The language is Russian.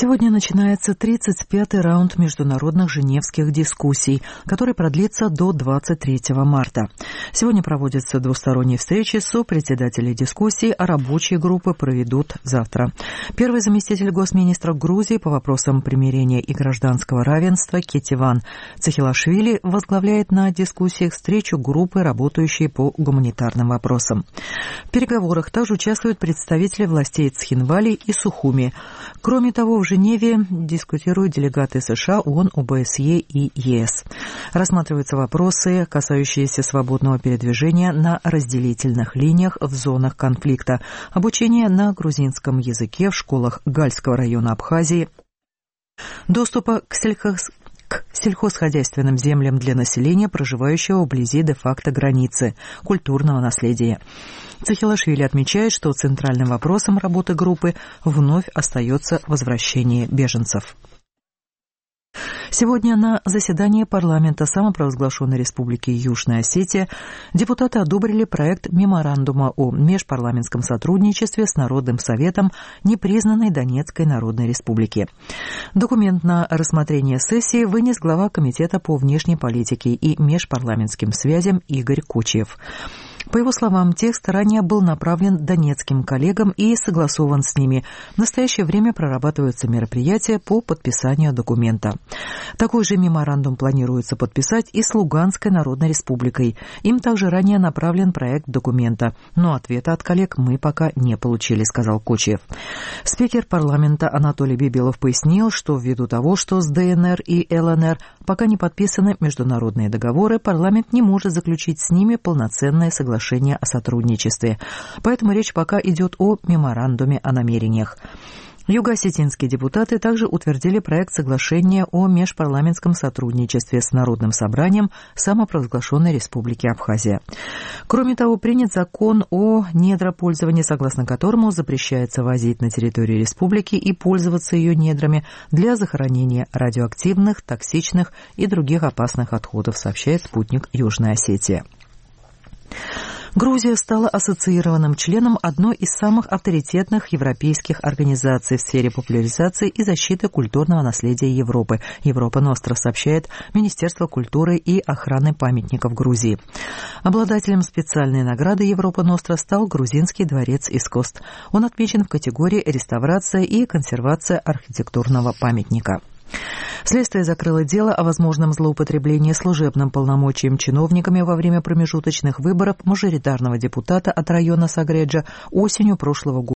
Сегодня начинается 35-й раунд международных женевских дискуссий, который продлится до 23 марта. Сегодня проводятся двусторонние встречи сопредседателей дискуссий, а рабочие группы проведут завтра. Первый заместитель госминистра Грузии по вопросам примирения и гражданского равенства Кетиван Цехилашвили возглавляет на дискуссиях встречу группы, работающие по гуманитарным вопросам. В переговорах также участвуют представители властей Цхинвали и Сухуми. Кроме того, в Женеве дискутируют делегаты США, ООН, ОБСЕ и ЕС. Рассматриваются вопросы, касающиеся свободного передвижения на разделительных линиях в зонах конфликта, обучение на грузинском языке в школах Гальского района Абхазии, доступа к сельхозхозяйственным землям для населения, проживающего вблизи де-факто границы, культурного наследия. Цехилашвили отмечает, что центральным вопросом работы группы вновь остается возвращение беженцев. Сегодня на заседании парламента самопровозглашенной Республики Южная Осетия депутаты одобрили проект меморандума о межпарламентском сотрудничестве с Народным советом непризнанной Донецкой Народной Республики. Документ на рассмотрение сессии вынес глава Комитета по внешней политике и межпарламентским связям Игорь Кучиев. По его словам, текст ранее был направлен донецким коллегам и согласован с ними. В настоящее время прорабатываются мероприятия по подписанию документа. Такой же меморандум планируется подписать и с Луганской Народной Республикой. Им также ранее направлен проект документа. Но ответа от коллег мы пока не получили, сказал Кучиев. Спикер парламента Анатолий Бибилов пояснил, что ввиду того, что с ДНР и ЛНР пока не подписаны международные договоры, парламент не может заключить с ними полноценное соглашение о сотрудничестве. Поэтому речь пока идет о меморандуме о намерениях. Юго-осетинские депутаты также утвердили проект соглашения о межпарламентском сотрудничестве с Народным собранием самопровозглашенной Республики Абхазия. Кроме того, принят закон о недропользовании, согласно которому запрещается возить на территорию республики и пользоваться ее недрами для захоронения радиоактивных, токсичных и других опасных отходов, сообщает спутник Южная Осетия. Грузия стала ассоциированным членом одной из самых авторитетных европейских организаций в сфере популяризации и защиты культурного наследия Европы. Европа Ностра, сообщает Министерство культуры и охраны памятников Грузии. Обладателем специальной награды Европа Ностра стал грузинский дворец Искост. Он отмечен в категории «Реставрация и консервация архитектурного памятника». Следствие закрыло дело о возможном злоупотреблении служебным полномочием чиновниками во время промежуточных выборов мажоритарного депутата от района Сагреджа осенью прошлого года.